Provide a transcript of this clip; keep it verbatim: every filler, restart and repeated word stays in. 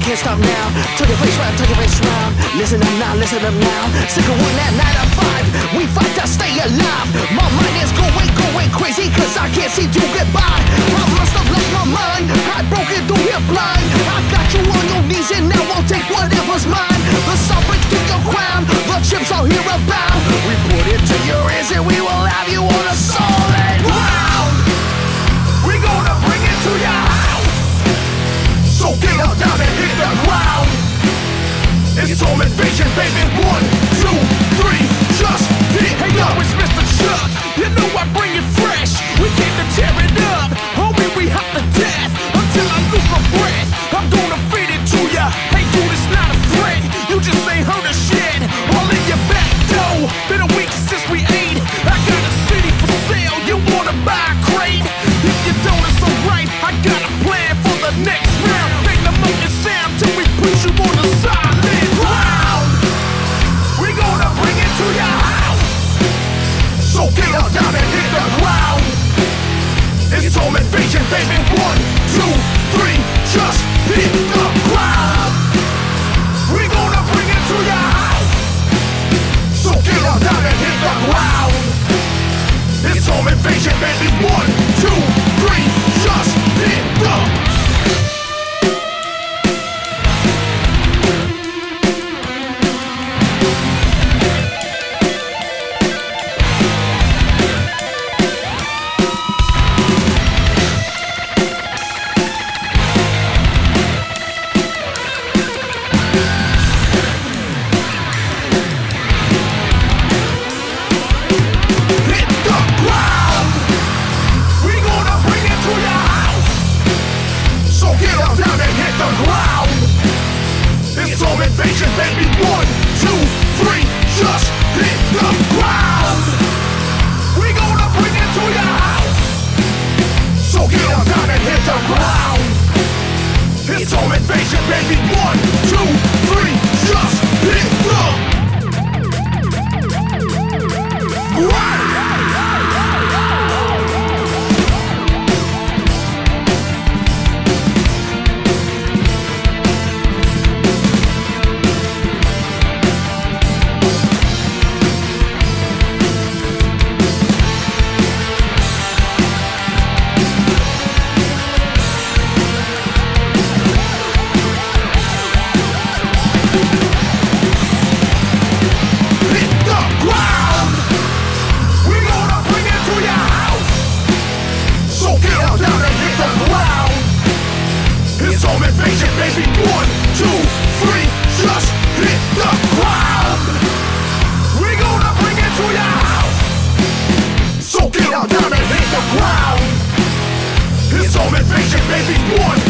can't stop now. Turn your face round, turn your face round. Listen up now, listen up now. Sick of one that nine to five. We fight to stay alive. My mind is going, going crazy, cause I can't see to get by. I must have lost my mind. I broke it through here blind. I got you on your knees and now I'll take whatever's mine. The sun breaks through your crown. The chips are here about. We put it to your ears and we will have you on a solid ground. We gonna bring it to your house. So get up down and hit the ground. It's home invasion, baby. One, two, three, just hit. Hey yo, it's Mister Chuck. You know I bring it fresh. We came to tear it up, homie. We hot to death until I lose my breath. I'm gonna feed it to ya. Hey dude, it's not a threat. You just ain't heard a shit. All in your back door. Been a week since we ate. I got a city for sale. You wanna buy a crate? If you don't, it's alright. I got a plan for the next round. Make the monkey sound till we put you on the solid ground. We gonna bring it to your house. So get up down and hit the ground. It's home invasion, baby. One, two, three, just hit the ground. We gonna bring it to your house. So get up down and hit the ground. It's home invasion, baby. One, two, three, just hit the invasion, baby. One, two, three, just hit the ground. We gonna bring it to your house. So get up down and hit the ground. It's home invasion, baby. One, two, three, just hit the ground. It's home invasion, baby. One, two, three, just hit the ground. We gonna bring it to your house. So get out down and hit the ground. It's home invasion, baby. One,